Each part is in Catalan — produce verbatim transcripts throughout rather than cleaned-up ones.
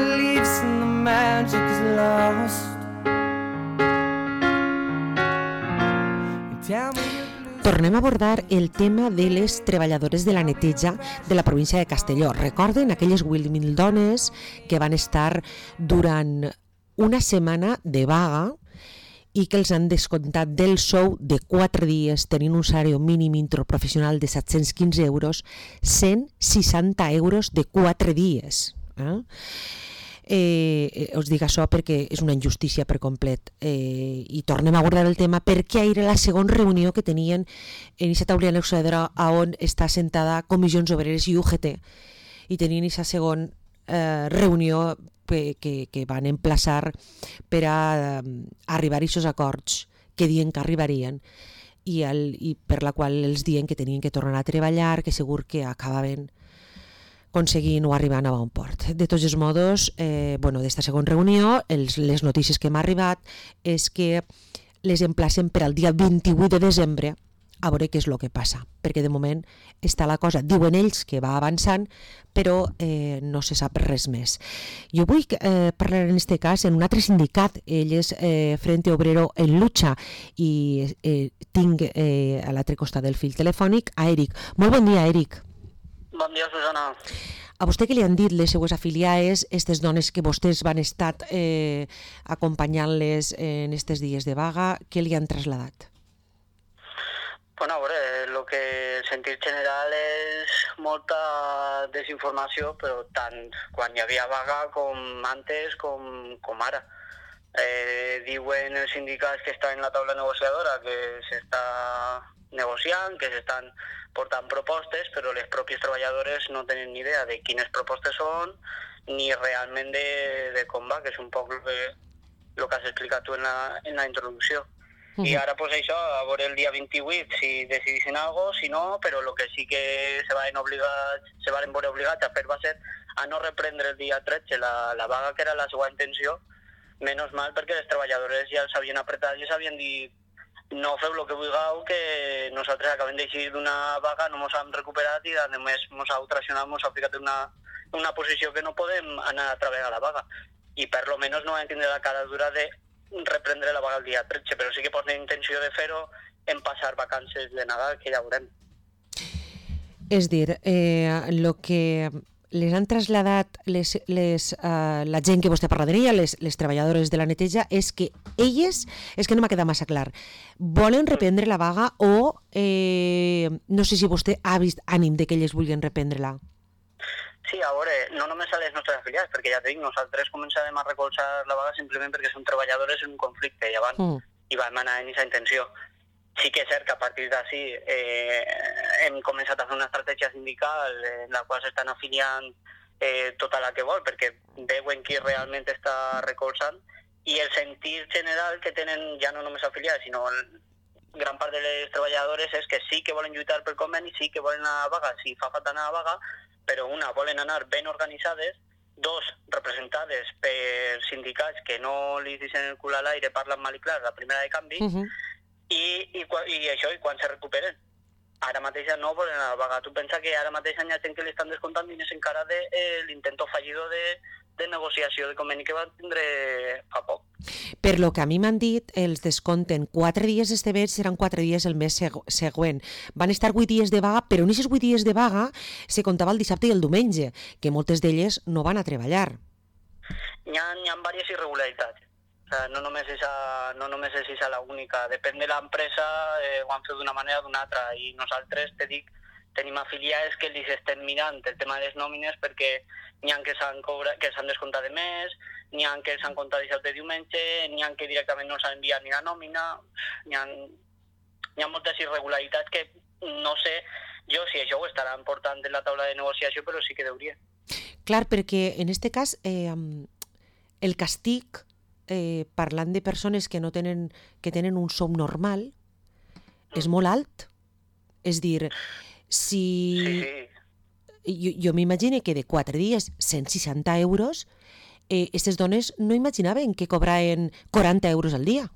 beliefs and the magic is lost. Tell me. Tornem a abordar el tema de les treballadores de la neteja de la província de Castelló. Recorden aquelles vuit mil dones que van estar durant una setmana de vaga i que els han descomptat del sou de quatre dies, tenint un salari mínim interprofessional de set-cents quinze euros, cent seixanta euros de quatre dies. Eh? Eh, us dic això perquè és una injustícia per complet, eh, i tornem a abordar el tema perquè ahir era la segona reunió que tenien en aquesta taula negociadora on està sentada Comissions Obreres i U G T, i tenien aquesta segona eh, reunió que, que, que van emplaçar per a eh, arribar a aquests acords que diuen que arribarien i, el, i per la qual els diuen que tenien que tornar a treballar, que segur que acabaven aconseguint o arribant a bon port. De tots els modos, eh, bueno, d'esta segona reunió, els, les notícies que m'ha arribat és que les emplacen per al dia vint-i-vuit de desembre a veure què és el que passa, perquè de moment està la cosa, diuen ells que va avançant, però eh, no se sap res més. Jo vull eh, parlar en aquest cas en un altre sindicat, ell és eh, Frente Obrero en Lucha, i eh, tinc eh, a l'altre costat del fil telefònic a Eric. Molt bon dia, Eric. Bon dia, Susana. A vostè què li han dit les seues afiliades, aquestes dones que vostès van estar eh, acompanyant-les en aquests dies de vaga, què li han traslladat? Bueno, a veure, el que el sentit general és molta desinformació, però tant quan hi havia vaga com antes com, com ara. Eh, diuen els sindicats que estan en la taula negociadora que s'està negociant, que s'estan portant propostes, però les pròpies treballadores no tenen ni idea de quines propostes són ni realment de, de com va, que és un poc el que, el que has explicat tu en la, en la introducció. Uh -huh. I ara, pues això, a veure el dia vint-i-vuit si decidissin alguna cosa, si no, però el que sí que se van obligats, se van veure obligats a fer va ser a no reprendre el dia tretze la, la vaga, que era la seva intenció, menys mal perquè les treballadores ja s'havien apretat i s'havien dit no feu el que vulgueu, que nosaltres acabem d'eixir d'una vaga, no ens hem recuperat i a més ens ha traicionat, ens ha ficat en una, una posició que no podem anar a treballar a la vaga. I per lo menos no vam tindre la cara dura de reprendre la vaga el dia tretze, però sí que posen intenció de fer-ho en passar vacances de Nadal, que ja veurem. És dir, eh, el que les han traslladat les, les, uh, la gent que vostè parla d'ella, les, les treballadores de la neteja, és que elles, és que no m'ha quedat massa clar, volen reprendre la vaga o eh, no sé si vostè ha vist ànim de que elles vulguin reprendre-la? Sí, a veure, no només a les nostres afiliats, perquè ja dic, nosaltres començarem a recolzar la vaga simplement perquè són treballadores en un conflicte i abans mm. i vam anar en aquesta intenció. Sí que és cert que a partir d'ací eh, hem començat a fer una estratègia sindical en la qual s'estan afiliant eh, tota la que vol, perquè veuen qui realment està recolzant, i el sentit general que tenen ja no només afiliats, sinó gran part de les treballadores és que sí que volen lluitar pel conveni, sí que volen anar a vaga, si fa falta anar a vaga, però una, volen anar ben organitzades, dos, representades per sindicats que no li deixen el cul a l'aire, parlen mal i clar, la primera de canvi, uh -huh. I, i, i això, i quan se recuperen. Ara mateix no volen anar a vaga. Tu pensa que ara mateix hi ha gent que li estan descomptant diners encara de eh, l'intento fallido de, de negociació de conveni que van tindre fa poc. Per lo que a mi m'han dit, els descompten quatre dies este mes, seran quatre dies el mes seg següent. Van estar vuit dies de vaga, però en aquests vuit dies de vaga se comptava el dissabte i el diumenge, que moltes d'elles no van a treballar. Hi ha, hi ha diverses irregularitats. O sea, no només és, a, no només és esa la única, depèn de l'empresa, eh, ho han fet d'una manera o d'una altra, i nosaltres, te dic, tenim afiliats que els estem mirant el tema de les nòmines perquè n'hi ha que s'han que s'han descomptat de més, n'hi ha que s'han comptat dissabte i diumenge, n'hi ha que directament no s'han enviat ni la nòmina, n'hi ha, n'hi ha moltes irregularitats que no sé jo si això ho estaran portant en la taula de negociació, però sí que deuria. Clar, perquè en aquest cas eh, el castig, Eh, parlant de persones que no tenen que tenen un sou normal mm. és molt alt, és dir, si sí, sí. jo, jo m'imagino que de quatre dies cent seixanta euros, eh, aquestes dones no imaginaven que cobraven quaranta euros al dia.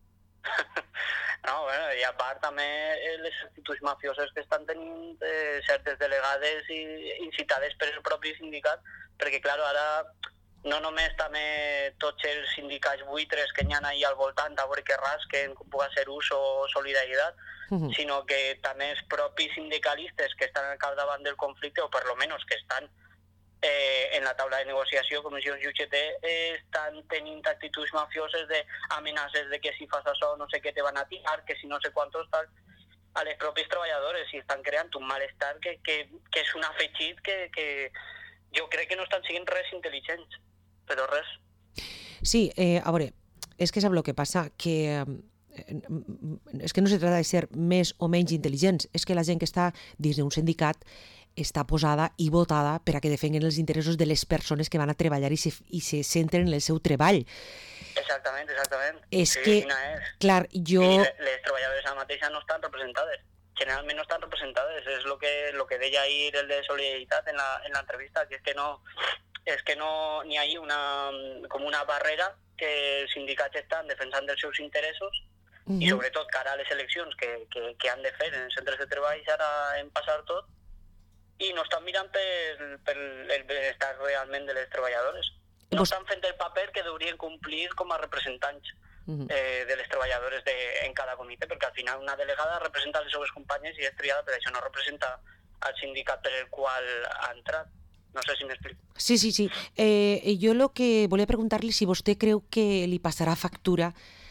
No, bueno, i a part també les actituds mafioses que estan tenint eh, certes delegades i incitades per el propi sindicat, perquè clar, ara no només també tots els sindicats buitres que hi ha allà al voltant a veure què rasquen, com pugui ser ús o solidaritat, uh-huh. sinó que també els propis sindicalistes que estan al capdavant del conflicte, o per lo menos que estan eh, en la taula de negociació, comissions i U G T, eh, estan tenint actituds mafioses d'amenaces de que si fas això no sé què te van a tirar, que si no sé quantos tal, a les propis treballadores, i estan creant un malestar que, que, que és un afegit que, que jo crec que no estan siguent res intel·ligents, però res. Sí, eh, a veure, és que sap el que passa, que eh, és que no se trata de ser més o menys intel·ligents, és que la gent que està dins d'un sindicat està posada i votada per a que defenguen els interessos de les persones que van a treballar i se, i se centren en el seu treball. Exactament, exactament. És sí, que, és. clar, jo... I les, les treballadores ara mateixa no estan representades. Generalment no estan representades. És el que, lo que deia ahir el de solidaritat en l'entrevista, que és que no... és que no n'hi ha una, com una barrera que els sindicats estan defensant els seus interessos uh-huh. i sobretot cara a les eleccions que, que, que han de fer en els centres de treball ara en passar tot i no estan mirant per, per el benestar realment de les treballadores. No estan fent el paper que deurien complir com a representants uh-huh. eh, de les treballadores de, en cada comitè, perquè al final una delegada representa les seves companyes i és triada, per això no representa al sindicat per el qual ha entrat. No sé si m'explico. Sí, sí, sí. Eh, jo lo que volia preguntar-li si vostè creu que li passarà factura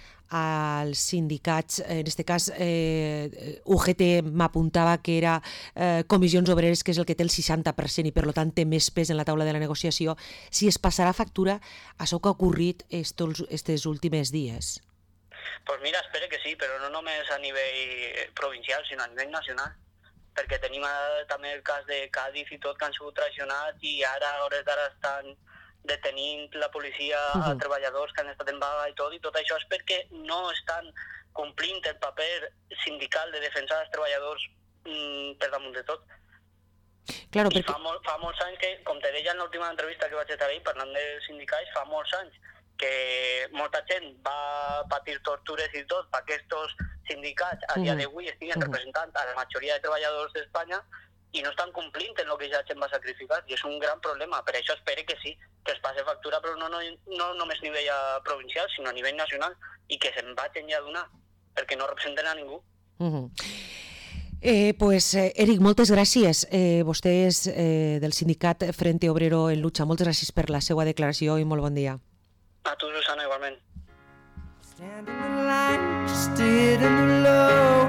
als sindicats, en aquest cas eh, U G T m'apuntava que era eh, Comissions Obreres, que és el que té el seixanta per cent i per tant té més pes en la taula de la negociació, si es passarà factura a això que ha ocorrit estos, estos últims dies. Pues mira, espero que sí, però no només a nivell provincial, sinó a nivell nacional. Perquè tenim també el cas de Cádiz i tot, que han sigut traicionats i ara, a hores d'ara, estan detenint la policia uh-huh. a treballadors que han estat en vaga i tot, i tot això és perquè no estan complint el paper sindical de defensar els treballadors mm, per damunt de tot. Claro, I perquè... fa, molt, fa molts anys que, com te deia en l'última entrevista que vaig estar ahí, parlant dels sindicats, fa molts anys que molta gent va patir tortures i tot perquè aquests sindicats a dia d'avui estiguen uh-huh. representant a la majoria de treballadors d'Espanya i no estan complint en el que ja gent va sacrificar, i és un gran problema. Per això espero que sí, que es passe factura, però no, no, no només a nivell provincial, sinó a nivell nacional, i que se'n vagin ja donar, perquè no representen a ningú. Uh-huh. Eh, pues, eh, Eric, moltes gràcies. Eh, vostè és eh, del sindicat Frente Obrero en Lucha. Moltes gràcies per la seva declaració i molt bon dia. A tu, Susana, igualment. Stand in the line, just did in the low.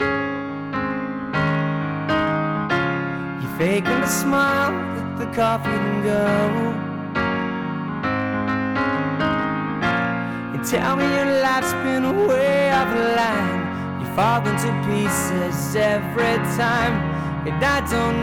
You faking a smile, let the coffee can go. And tell me your life's been way off the line. You fall into pieces every time, and I don't